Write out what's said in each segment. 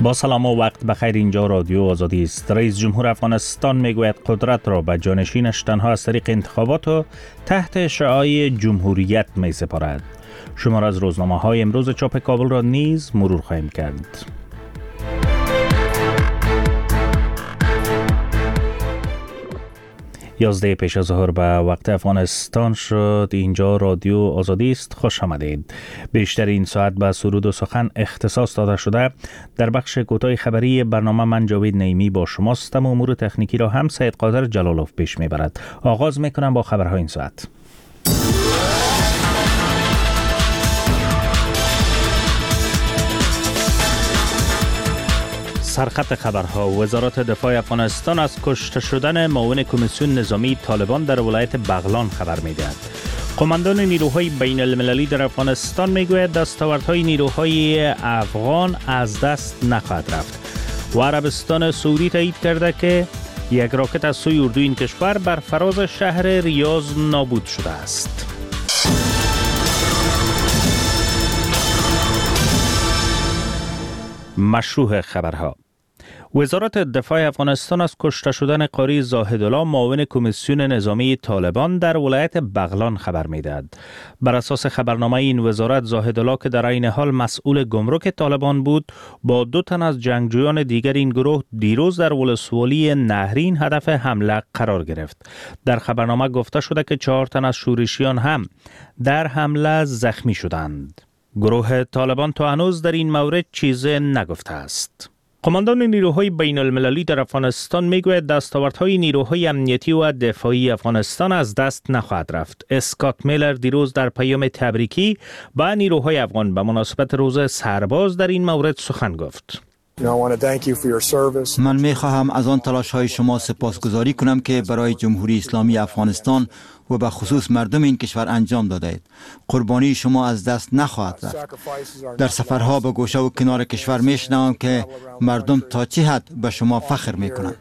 با سلام و وقت بخیر. اینجا رادیو آزادی است. رئیس جمهور افغانستان میگوید قدرت را به جانشینش تنها از طریق انتخابات و تحت شعاع جمهوریت می سپارد. شمار از روزنامه های امروز چاپ کابل را نیز مرور خواهیم کرد. 11 پیش از ظهر به وقت افغانستان شد. اینجا رادیو آزادی است. خوش آمدید. بیشتر این ساعت به سرود و سخن اختصاص داده شده. در بخش کوتاه خبری برنامه من جاوید نعیمی با شماستم و امور تکنیکی را هم سید قادر جلالوف پیش میبرد. آغاز میکنم با خبرهای این ساعت. سرخط خبرها: وزارت دفاع افغانستان از کشته شدن معاون کمیسیون نظامی طالبان در ولایت بغلان خبر می‌دهد. قماندان نیروهای بین المللی در افغانستان میگوید دستاوردهای نیروهای افغان از دست نخواهد رفت و عربستان سعودی تایید کرده که یک راکت از سوی اردوی این کشور بر فراز شهر ریاض نابود شده است. مشروع خبرها: وزارت دفاع افغانستان از کشته شدن قاری زاهدالله معاون کمیسیون نظامی طالبان در ولایت بغلان خبر می‌دهد. بر اساس خبرنامه این وزارت، زاهدالله که در عین حال مسئول گمرک طالبان بود، با 2 تن از جنگجویان دیگر این گروه دیروز در ولسوالی نهرین هدف حمله قرار گرفت. در خبرنامه گفته شده که 4 تن از شورشیان هم در حمله زخمی شدند. گروه طالبان تا هنوز در این مورد چیزی نگفته است. قماندان نیروهای بین المللی در افغانستان میگوید دستاوردهای نیروهای امنیتی و دفاعی افغانستان از دست نخواهد رفت. اسکات میلر دیروز در پیام تبریکی به نیروهای افغان به مناسبت روز سرباز در این مورد سخن گفت. من میخواهم از آن تلاش های شما سپاسگزاری کنم که برای جمهوری اسلامی افغانستان و به خصوص مردم این کشور انجام دادید. قربانی شما از دست نخواهد رفت. در سفرها به گوشه و کنار کشور میشنوم که مردم تا چه حد به شما فخر میکنند.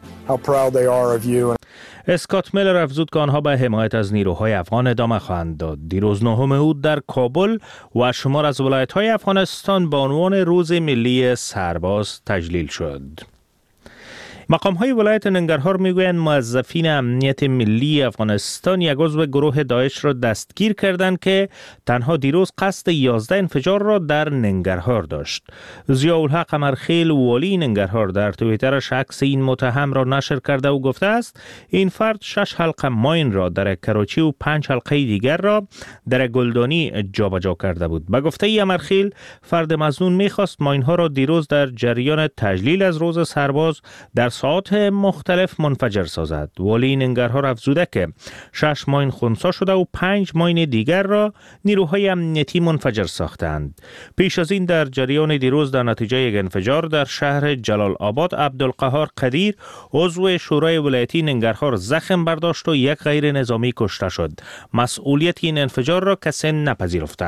اسکات میلر افزود که آنها به حمایت از نیروهای افغان ادامه خواهند داد. دیروز 9 اوت در کابل و شمار از ولایت‌های افغانستان به عنوان روز ملی سرباز تجلیل شد. مقام‌های ولایت ننگرهار میگویند موظفین امنیت ملی افغانستان یک عضو گروه داعش را دستگیر کردند که تنها دیروز قصد 11 انفجار را در ننگرهار داشت. ضیاءالحق امرخیل والی ننگرهار در توییترش عکس این متهم را نشر کرده و گفته است این فرد 6 حلقه ماین را در کراچی و 5 حلقه دیگر را در گلدانی جابجا کرده بود. به گفته امرخیل، فرد مظنون می‌خواست ماین‌ها را دیروز در جریان تجلیل از روز سرباز در ساعات مختلف منفجر سازد. والی ننگرهار افزوده که 6 ماین خنثی شده و 5 ماین دیگر را نیروهای امنیتی منفجر ساختند. پیش از این در جریان دیروز در نتیجه یک انفجار در شهر جلال آباد، عبدالقهار قدیر عضو شورای ولایتی ننگرهار زخم برداشت و یک غیر نظامی کشته شد. مسئولیت این انفجار را کسی نپذیرفته.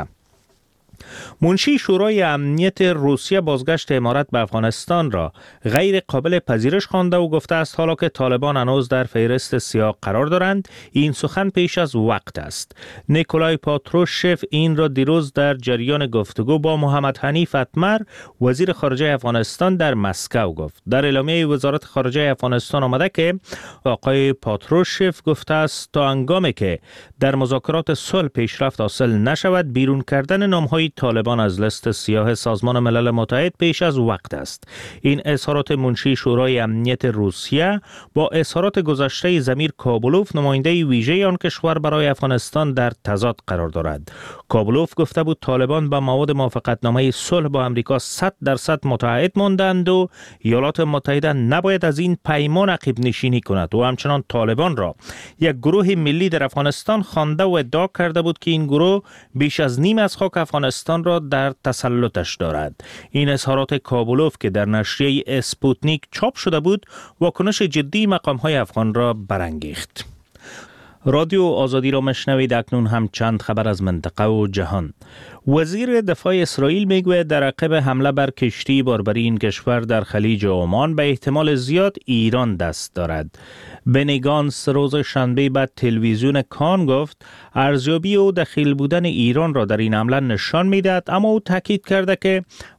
منشی شورای امنیت روسیه بازگشت امارات به افغانستان را غیر قابل پذیرش خوانده و گفته است حالا که طالبان هنوز در فهرست سیاه قرار دارند، این سخن پیش از وقت است. نیکولای پاتروشف این را دیروز در جریان گفتگو با محمد حنیف اتمر وزیر خارجه افغانستان در مسکو گفت. در اعلامیه وزارت خارجه افغانستان آمده که آقای پاتروشف گفته است تا هنگامی که در مذاکرات صلح پیشرفت حاصل نشود، بیرون کردن نام‌های طالبان از لیست سیاه سازمان ملل متحد پیش از وقت است. این اظهارات منشی شورای امنیت روسیه با اظهارات گذشته ضمیر کابلوف، نماینده ویژه آن کشور برای افغانستان، در تضاد قرار دارد. کابلوف گفته بود طالبان با مواد موافقتنامه صلح با امریکا 100% متحد ماندند و ایالات متحده نباید از این پیمان عقب نشینی کند و همچنان طالبان را یک گروه ملی در افغانستان خوانده و ادعا کرده بود که این گروه بیش از نیم از خاک افغانستان را در تسلطش دارد. این اظهارات کابلوف که در نشریه اسپوتنیک چاپ شده بود، واکنش جدی مقام‌های افغان را برانگیخت. رادیو آزادی را مشنوید. اکنون هم چند خبر از منطقه و جهان. وزیر دفاع اسرائیل میگوید در عقب حمله بر کشتی باربری این کشور در خلیج عمان به احتمال زیاد ایران دست دارد. بنی گانس روز شنبه بعد تلویزیون کان گفت ارزیابی او دخیل بودن ایران را در این حمله نشان میدهد، اما او تاکید کرده که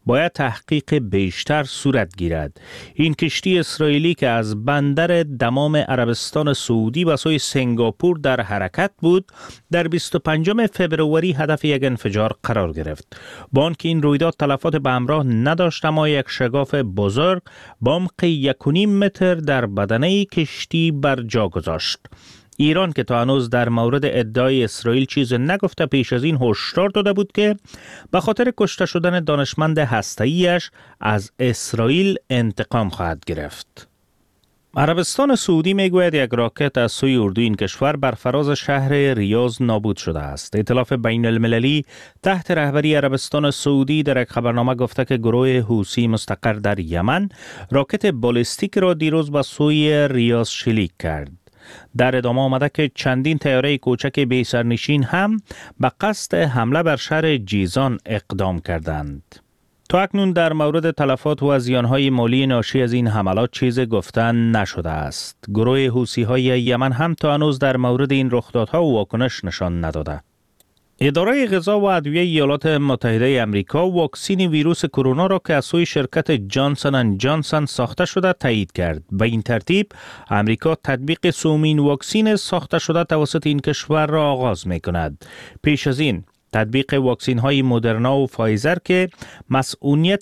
باید تحقیق بیشتر صورت گیرد. این کشتی اسرائیلی که از بندر دمام عربستان سعودی و سوی سنگاپور در حرکت بود، در 25 فبروری هدف یک انفجار قرار گرفت. با آنکه این رویداد تلفات به همراه نداشت، اما یک شگاف بزرگ با عمق 1.5 متر در بدنه کشتی بر جا گذاشت. ایران که تا هنوز در مورد ادعای اسرائیل چیز نگفته، پیش از این هشدار داده بود که به خاطر کشته شدن دانشمند هسته‌ایش از اسرائیل انتقام خواهد گرفت. عربستان سعودی میگوید یک راکت از سوی اردو این کشور بر فراز شهر ریاض نابود شده است. ائتلاف بین المللی تحت رهبری عربستان سعودی در یک خبرنامه گفته که گروه حوثی مستقر در یمن راکت بالستیک را دیروز به سوی ریاض شلیک کرد. در ادامه آمده که چندین طیاره کوچک بی سرنشین هم به قصد حمله بر شهر جیزان اقدام کردند. تا اکنون در مورد تلفات و زیانهای مالی ناشی از این حملات چیز گفتن نشده است. گروه حوثی‌های یمن هم تا هنوز در مورد این رخدادها واکنش نشان نداده. اداره غذا و ادویه ایالات متحده آمریکا واکسن ویروس کرونا را که از سوی شرکت جانسن اند جانسن ساخته شده تایید کرد. به این ترتیب آمریکا تطبیق سومین واکسن ساخته شده توسط این کشور را آغاز می‌کند. پیش از این تطبیق واکسن های مدرنا و فایزر که مسئولیت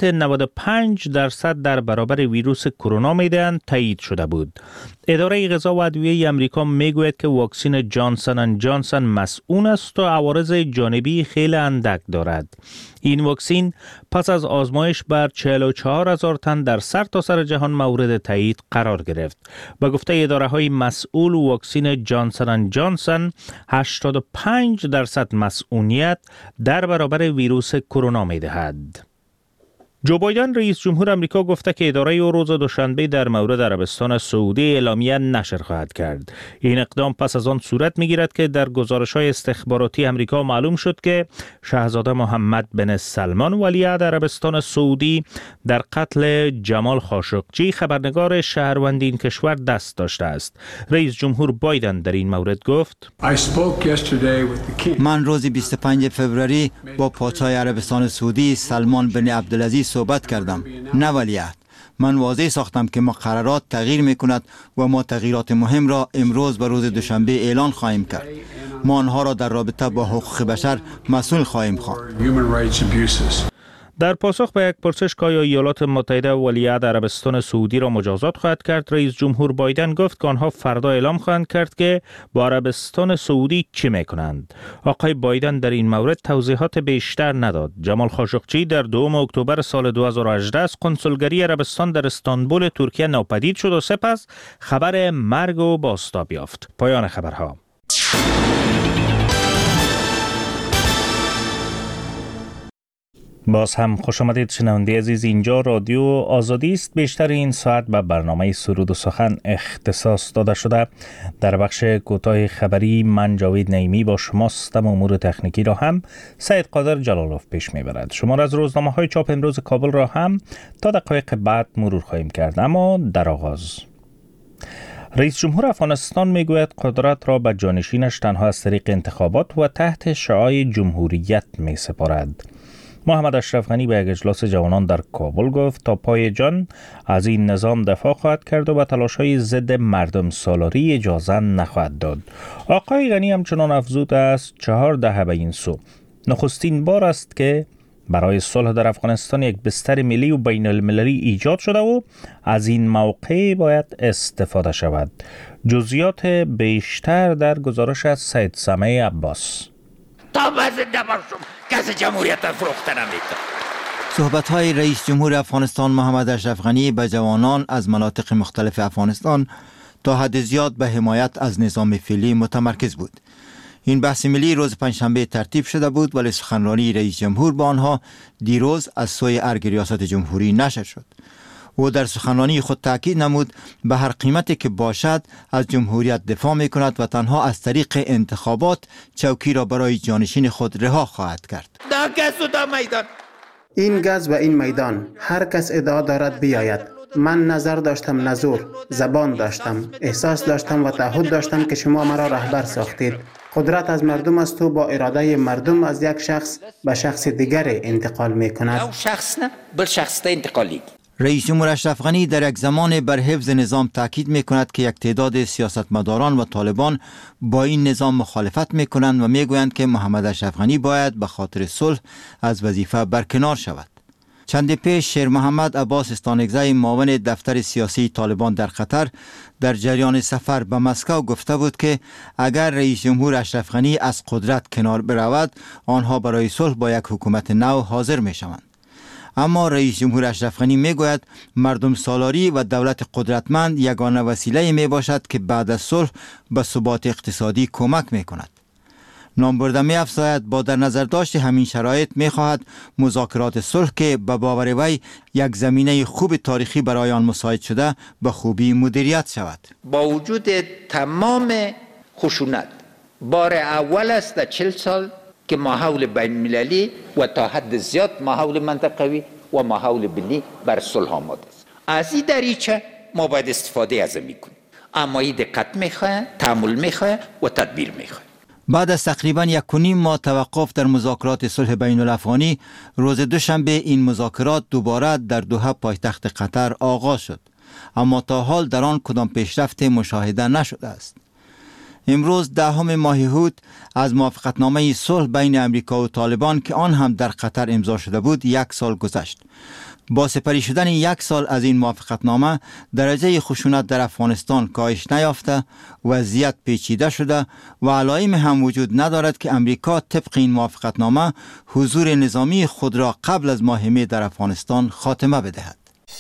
95% در برابر ویروس کرونا میدهند تایید شده بود. اداره غذا و ادویه آمریکا میگوید که واکسن جانسن اند جانسن مسئول است و عوارض جانبی خیلی اندک دارد. این واکسن پس از آزمایش بر 44,000 تن در سرتاسر جهان مورد تایید قرار گرفت. به گفته اداره های مسئول، واکسن جانسن اند جانسن 85% مسئولیت در برابر ویروس کرونا میدهد. جو بایدن رئیس جمهور آمریکا گفته که اداره او روز دوشنبه در مورد عربستان سعودی اعلامیه نشر خواهد کرد. این اقدام پس از آن صورت میگیرد که در گزارش‌های استخباراتی آمریکا معلوم شد که شاهزاده محمد بن سلمان ولیعهد عربستان سعودی در قتل جمال خاشقجی خبرنگار شهروند این کشور دست داشته است. رئیس جمهور بایدن در این مورد گفت: من روز 25 فوریه با پادشاه عربستان سعودی سلمان بن عبدالعزیز صحبت کردم، نه ولیعهد. من واضح ساختم که مقررات تغییر میکند و ما تغییرات مهم را امروز و روز دوشنبه اعلان خواهیم کرد. ما آنها را در رابطه با حقوق بشر مسئول خواهیم خواند. در پاسخ به یک پرسش که آیا ایالات متحده ولیعهد عربستان سعودی را مجازات خواهد کرد، رئیس جمهور بایدن گفت که آنها فردا اعلام خواهند کرد که با عربستان سعودی چه میکنند. آقای بایدن در این مورد توضیحات بیشتر نداد. جمال خاشقجی در 2 اکتبر سال 2018 از کنسولگری عربستان در استانبول ترکیه ناپدید شد و سپس خبر مرگ او بازتاب یافت. پایان خبرها. باز هم خوش آمدید شنونده عزیز. اینجا رادیو آزادی است. بیشتر این ساعت به برنامه سرود و سخن اختصاص داده شده. در بخش کوتاه خبری من جاوید نعیمی با شماستم. امور تکنیکی را هم سید قادر جلالوف پیش میبرد. شما را از روزنامه های چاپ امروز کابل را هم تا دقایق بعد مرور خواهیم کرد. اما در آغاز رئیس جمهور افغانستان میگوید قدرت را به جانشینش تنها از طریق انتخابات و تحت شعاع جمهوریت می سپارد. محمد اشرف غنی به یک اجلاس جوانان در کابل گفت تا پای جان از این نظام دفاع خواهد کرد و به تلاش‌های ضد مردم سالاری اجازه نخواهد داد. آقای غنی همچنان افزود است 4 دهه به این سو نخستین بار است که برای صلح در افغانستان یک بستر ملی و بین المللی ایجاد شده و از این موقع باید استفاده شود. جزئیات بیشتر در گزارش از سید سمیع عباس. کسی جمهوریت فروخته نمی‌کنه. صحبت‌های رئیس جمهور افغانستان محمد اشرف غنی به جوانان از مناطق مختلف افغانستان تا حد زیاد به حمایت از نظام فعلی متمرکز بود. این بحث ملی روز پنجشنبه ترتیب شده بود ولی سخنرانی رئیس جمهور با آنها دیروز از سوی ارگ ریاست جمهوری نشر شد. او در سخنرانی خود تاکید نمود به هر قیمتی که باشد از جمهوریت دفاع می کند و تنها از طریق انتخابات چوکی را برای جانشین خود رها خواهد کرد. این گز و این میدان هر کس ادعا دارد بیاید. من نظر داشتم، نزور، زبان داشتم، احساس داشتم و تعهد داشتم که شما مرا رهبر ساختید. قدرت از مردم است و با اراده مردم از یک شخص به شخص دیگر انتقال می کند. او شخص نه بل شخص ته انتقالی. رئیس جمهور اشرف غنی در یک زمان بر حفظ نظام تاکید می کند که یک تعداد سیاستمداران و طالبان با این نظام مخالفت می کنند و می گویند که محمد اشرف غنی باید به خاطر صلح از وظیفه برکنار شود. چند پیش شیر محمد عباس استانکزی معاون دفتر سیاسی طالبان در قطر در جریان سفر به مسکو گفته بود که اگر رئیس جمهور اشرف غنی از قدرت کنار برود آنها برای صلح با یک حکومت نو حاضر می شوند. اما رئیس جمهور اشرف غنی می گوید مردم سالاری و دولت قدرتمند یگانه وسیله می باشد که بعد از صلح به ثبات اقتصادی کمک می کند. نامبرده می افزاید با در نظر داشت همین شرایط می خواهد مذاکرات صلح که به باور وی یک زمینه خوب تاریخی برای آن مساعد شده به خوبی مدیریت شود. با وجود تمام خشونت بار اول است در 40 سال که ماحول بین المللی و تا حد زیاد ماحول منطقوی و ماحول بینی بر صلح آماده است. از این دریچه ما باید استفاده از این کنیم، اما این دقت میخواه، تأمل میخواه و تدبیر میخواه. بعد از تقریبا 1.5 ماه توقف در مذاکرات صلح بین الافغانی، روز دوشنبه این مذاکرات دوباره در دوحه پایتخت قطر آغاز شد، اما تا حال در آن کدام پیشرفت مشاهده نشده است. امروز 10 ماه هوت از موافقتنامه صلح بین امریکا و طالبان که آن هم در قطر امضا شده بود 1 سال گذشت. با سپری شدن 1 سال از این موافقتنامه درجه خشونت در افغانستان کاهش نیافته، وضعیت پیچیده شده و علائم هم وجود ندارد که امریکا طبق این موافقتنامه حضور نظامی خود را قبل از ماه می در افغانستان خاتمه بدهد.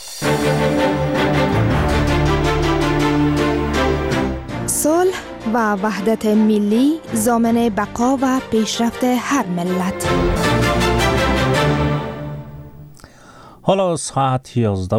صلح و وحدت ملی ضامن بقا و پیشرفت هر ملت. حالا ساعت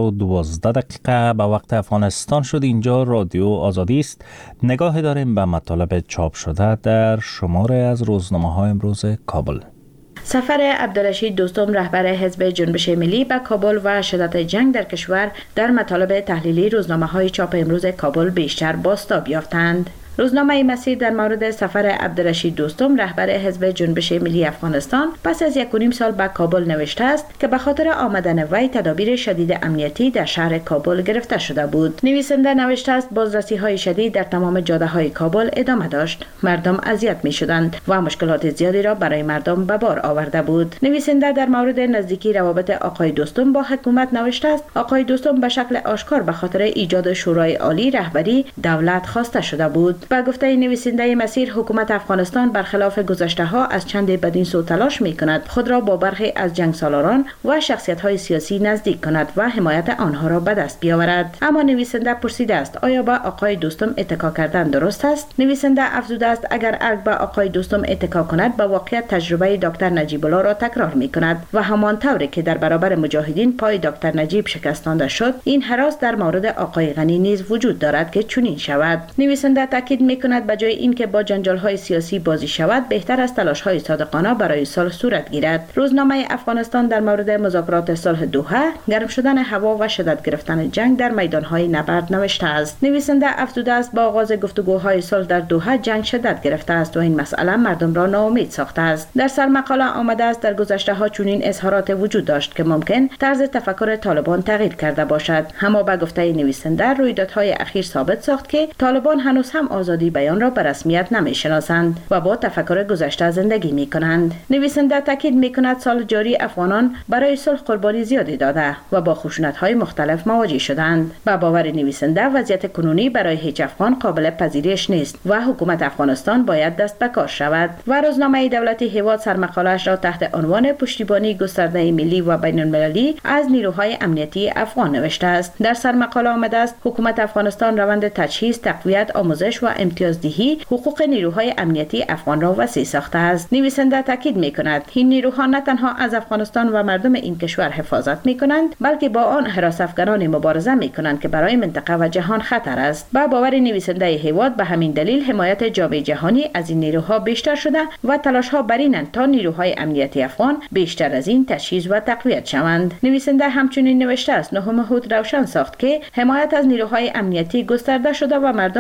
11:12 به وقت افغانستان شد. اینجا رادیو آزادی است. نگاه داریم به مطالب چاپ شده در شماره از روزنامه‌های امروز کابل. سفر عبدالرشید دوستم رهبر حزب جنبش ملی به کابل و شدت جنگ در کشور در مطالب تحلیلی روزنامه‌های چاپ امروز کابل بیشتر بازتاب یافتند. روزنامه مسیر در مورد سفر عبدالرشید دوستم رهبر حزب جنبش ملی افغانستان پس از 1.5 سال به کابل نوشته است که به خاطر آمدن وی تدابیر شدید امنیتی در شهر کابل گرفته شده بود. نویسنده نوشته است بازرسی‌های شدید در تمام جاده‌های کابل ادامه داشت. مردم اذیت می‌شدند و مشکلات زیادی را برای مردم به بار آورده بود. نویسنده در مورد نزدیکی روابط آقای دوستم با حکومت نوشته است آقای دوستم به شکل آشکار به خاطر ایجاد شورای عالی رهبری دولت خواسته شده بود. با گفته نویسنده مسیر، حکومت افغانستان برخلاف گذشته‌ها از چند بدین سو تلاش می‌کند خود را با برخی از جنگسالاران و شخصیت‌های سیاسی نزدیک کند و حمایت آنها را به دست بیاورد. اما نویسنده پرسیده است آیا با آقای دوستم اتکا کردن درست است؟ نویسنده افزوده است اگر ارگ با آقای دوستم اتکا کند به واقعیت تجربه دکتر نجیب الله را تکرار می‌کند و همان طوری که در برابر مجاهدین پای دکتر نجیب شکستانده شد، این هراس در مورد آقای غنی نیز وجود دارد که چنین شود. نویسنده تاکید می‌کند به جای اینکه با جنجال‌های سیاسی بازی شود، بهتر است تلاش‌های صادقانه برای صلح صورت گیرد. روزنامه افغانستان در مورد مذاکرات صلح دوحه، گرم شدن هوا و شدت گرفتن جنگ در میدان‌های نبرد نوشته است. نویسنده افزوده است با آغاز گفتگوهای صلح در دوحه جنگ شدت گرفته است و این مسئله مردم را ناامید ساخته است. در سرمقاله آمده است در گذشته‌ها چنین اظهارات وجود داشت که ممکن طرز تفکر طالبان تغییر کرده باشد. اما با گفته نویسنده رویدادهای اخیر ثابت ساخت که طالبان هنوز هم آزادی بیان را به رسمیت نمی‌شناسند و با تفکر گذشته زندگی می‌کنند. نویسنده تاکید می‌کند سال جاری افغانان برای صلح قربانی زیادی داده و با خشونت‌های مختلف مواجه شدند. با باور نویسنده وضعیت کنونی برای هیچ افغان قابل پذیرش نیست و حکومت افغانستان باید دست به کار شود. و روزنامه دولتی هیواد سرمقاله‌اش را تحت عنوان پشتیبانی گسترده ملی و بین‌المللی از نیروهای امنیتی افغان نوشته است. در سرمقاله آمده است حکومت افغانستان روند تجهیز، تقویت، آموزش و امتیازدهی حقوق نیروهای امنیتی افغان را وسیع ساخته است. نویسنده تاکید می‌کند این نیروها نه تنها از افغانستان و مردم این کشور حفاظت می‌کنند، بلکه با آن حراس افغانان مبارزه می‌کنند که برای منطقه و جهان خطر است. با باور نویسنده هیواد به همین دلیل حمایت جامعه جهانی از این نیروها بیشتر شده و تلاش‌ها بر اینند تا نیروهای امنیتی افغان بیشتر از این تجهیز و تقویت شوند. نویسنده همچنین نوشته است 9 هوت روشن ساخت که حمایت از نیروهای امنیتی گسترده شده و مردم